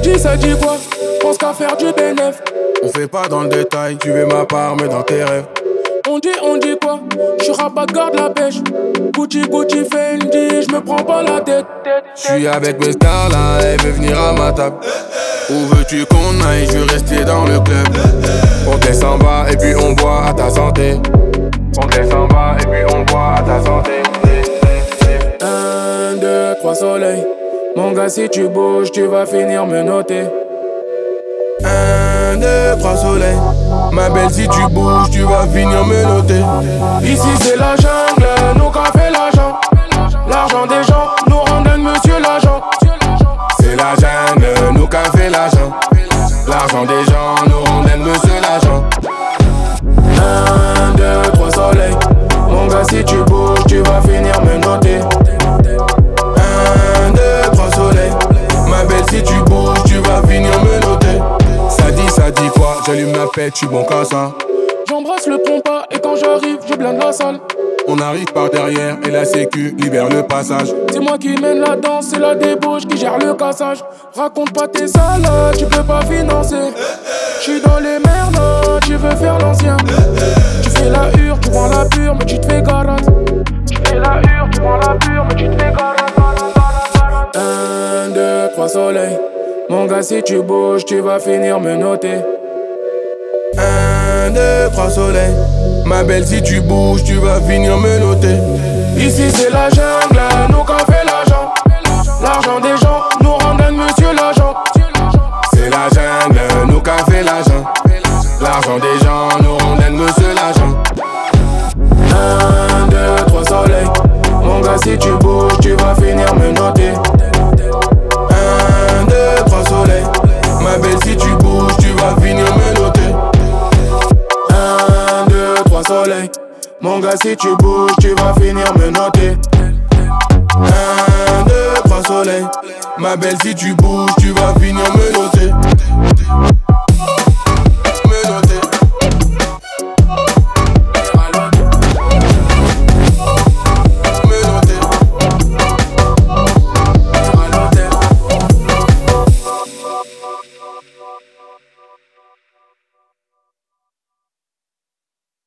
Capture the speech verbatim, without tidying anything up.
dit, ça dit quoi? Pense qu'à faire du bénéf. On fait pas dans le détail, tu veux ma part, mais dans tes rêves. On dit, on dit quoi? Je suis rabat, garde la pêche. Gucci, Gucci, Fendi, je me prends pas la tête. Je suis avec mes stars là, elle veut venir à ma table. Où veux-tu qu'on aille? Je veux rester dans le club. On descend bas et puis on boit à ta santé. On descend bas et puis on boit à ta santé. Un, deux, trois soleils. Mon gars, si tu bouges, tu vas finir me noter. Un, deux, trois soleils. Ma belle, si tu bouges, tu vas finir me noter. Ici c'est la jungle, nous qu'a fait l'argent. L'argent des gens nous rendent monsieur l'agent. C'est la jungle, nous qu'a fait l'argent. L'argent des gens nous rendent monsieur l'agent. Un, deux, trois soleils. Mon gars, si tu bouges, tu vas finir me noter. Un, deux, trois soleils. Ma belle, si tu bouges, tu vas finir me noter. Ça dit, ça dit quoi? J'allume la pète, j'suis bon qu'à ça. J'embrasse le pompa et quand j'arrive, je blinde la salle. On arrive par derrière et la sécu libère le passage. C'est moi qui mène la danse, c'est la débauche qui gère le cassage. Raconte pas tes salades, tu peux pas financer. J'suis dans les merdes, tu veux faire l'ancien. Tu fais la hure, tu vends la pure, mais tu te fais garate. Tu fais la hure, tu vends la pure, mais tu te fais garate. Un, deux, trois soleils. Mon gars, si tu bouges, tu vas finir me noter. Un, deux, trois soleils. Ma belle, si tu bouges, tu vas finir me noter. Ici c'est la jungle, nous qu'a fait l'argent. L'argent des gens nous rendent monsieur l'agent. C'est la jungle, nous qu'a fait l'argent. L'argent des gens nous rendent monsieur l'agent. Un, deux, trois soleils. Mon gars, si tu bouges, tu vas finir me noter. Un, deux, trois soleils. Ma belle, si tu bouges, tu vas finir me noter. Un, deux, trois soleils. Mon gars, si tu bouges, tu vas finir me noter. Un, deux, trois soleils. Ma belle, si tu bouges, tu vas finir me noter.